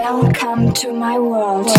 Welcome to my world.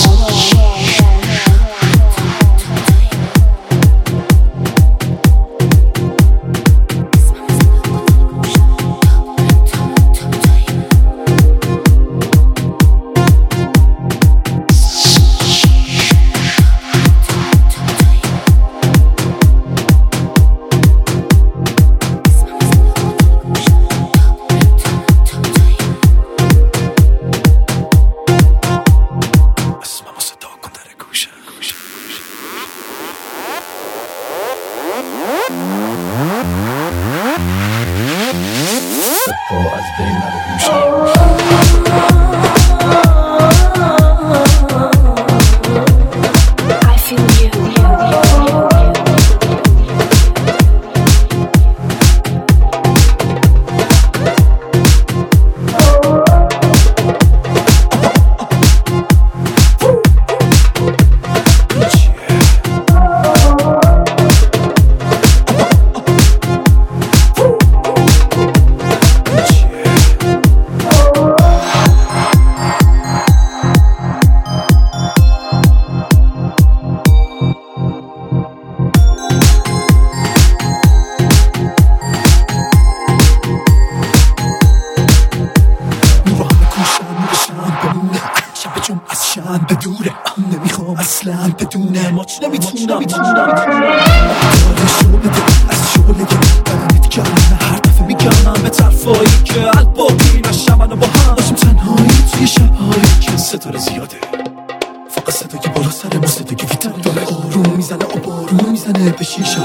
بدوره نمیخوام اصلا بدونه ماچ نمیتونم داره شو بده از شغله که بدنت کردن هر دفعه میگم به طرفایی که الباقی نشم منو با هم باشیم تنهایی توی شبهایی که ستاره زیاده فقط صدای بالا سر ما صدای گیتار داره آروم میزنه آبارون میزنه به شیشه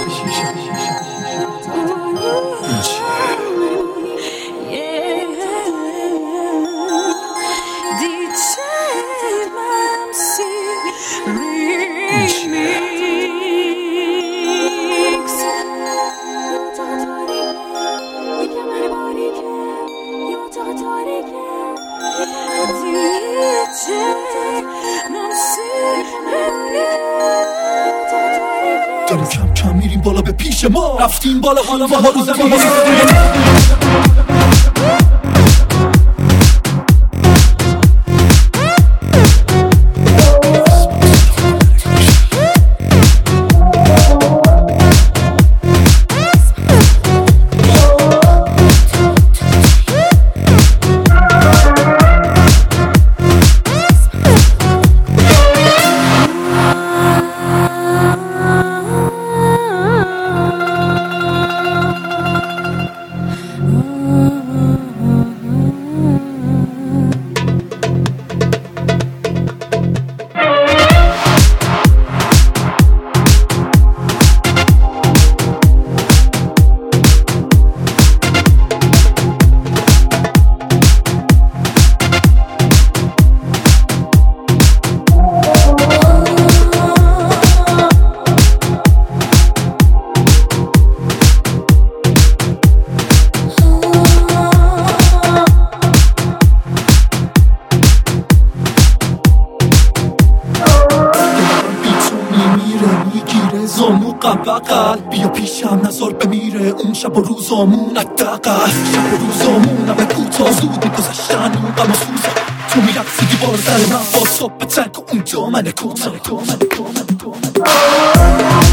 داریم کم کم میریم بالا به پیش ما رفتیم بالا حالا ما رو زمین بقل بیا پیشم نظر بمیره اون شب و روزامون حداقل شب و روزامون به کوتاه زود میگذشتن اون غم و سوزا تو میرقصی دیوار سر من با صبح تنگ و اون دامن کوتاه